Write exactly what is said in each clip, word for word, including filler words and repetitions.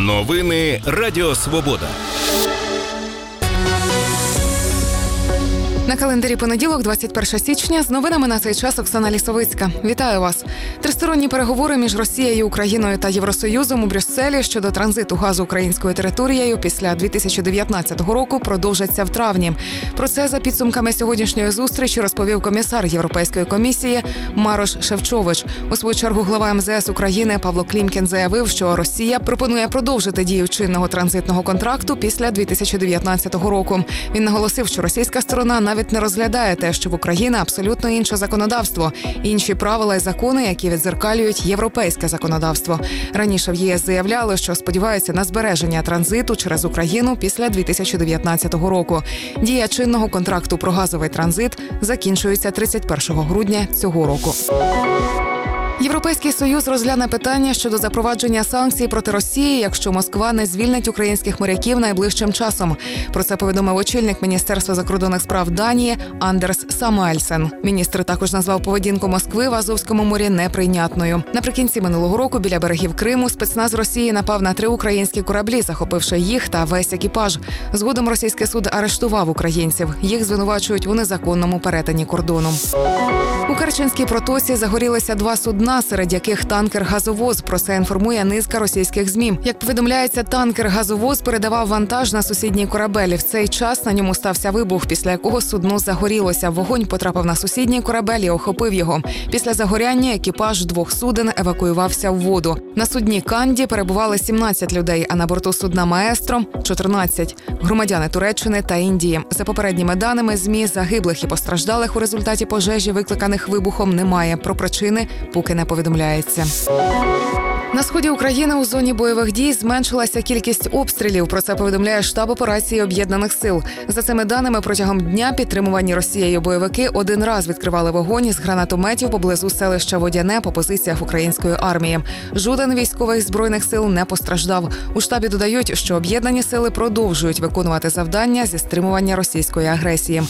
Новини Радіо Свобода. На календарі понеділок, двадцять перше січня, з новинами на цей час Оксана Лісовицька. Вітаю вас. Тристоронні переговори між Росією, Україною та Євросоюзом у Брюсселі щодо транзиту газу українською територією після дві тисячі дев'ятнадцятого року продовжаться в травні. Про це за підсумками сьогоднішньої зустрічі розповів комісар Європейської комісії Марош Шефчович. У свою чергу глава ем зе ес України Павло Клімкін заявив, що Росія пропонує продовжити дію чинного транзитного контракту після дві тисячі дев'ятнадцятого року. Він наголосив, що російська сторона навіть не розглядає те, що в Україні абсолютно інше законодавство, інші правила і закони, які віддзеркалюють європейське законодавство. Раніше в є ес заявляли, що сподіваються на збереження транзиту через Україну після дві тисячі дев'ятнадцятого року. Дія чинного контракту про газовий транзит закінчується тридцять першого грудня цього року. Європейський Союз розгляне питання щодо запровадження санкцій проти Росії, якщо Москва не звільнить українських моряків найближчим часом. Про це повідомив очільник Міністерства закордонних справ Данії Андерс Самуельсен. Міністр також назвав поведінку Москви в Азовському морі неприйнятною. Наприкінці минулого року біля берегів Криму спецназ Росії напав на три українські кораблі, захопивши їх та весь екіпаж. Згодом російський суд арештував українців. Їх звинувачують у незаконному перетині кордону. У Керченській протоці загорілися два судна, серед яких танкер-газовоз. Про це інформує низка російських ЗМІ. Як повідомляється, танкер-газовоз передавав вантаж на сусідній корабель. В цей час на ньому стався вибух, після якого судно загорілося. Вогонь потрапив на сусідній корабель і охопив його. Після загоряння екіпаж двох суден евакуювався в воду. На судні «Канді» перебували сімнадцять людей, а на борту судна «Маестро» – чотирнадцять. Громадяни Туреччини та Індії. За попередніми даними ЗМІ, загиблих і постраждалих у результаті пожежі, викликаних вибухом, немає. Про причини поки не повідомляється. На сході України у зоні бойових дій зменшилася кількість обстрілів. Про це повідомляє штаб операції Об'єднаних сил. За цими даними, протягом дня підтримувані Росією бойовики один раз відкривали вогонь з гранатометів поблизу селища Водяне по позиціях української армії. Жоден військовий Збройних сил не постраждав. У штабі додають, що об'єднані сили продовжують виконувати завдання зі стримування російської агресії.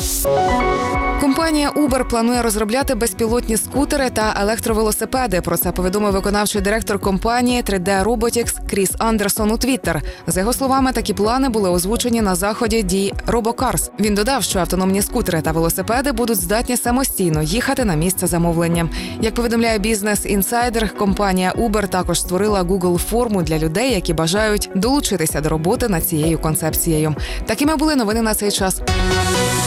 Компанія Uber планує розробляти безпілотні скутери та електровелосипеди. Про це повідомив виконавчий директор компанії три де Robotics Кріс Андерсон у Твіттер. За його словами, такі плани були озвучені на заході дій RoboCars. Він додав, що автономні скутери та велосипеди будуть здатні самостійно їхати на місце замовлення. Як повідомляє Business Insider, компанія Uber також створила Google-форму для людей, які бажають долучитися до роботи над цією концепцією. Такими були новини на цей час.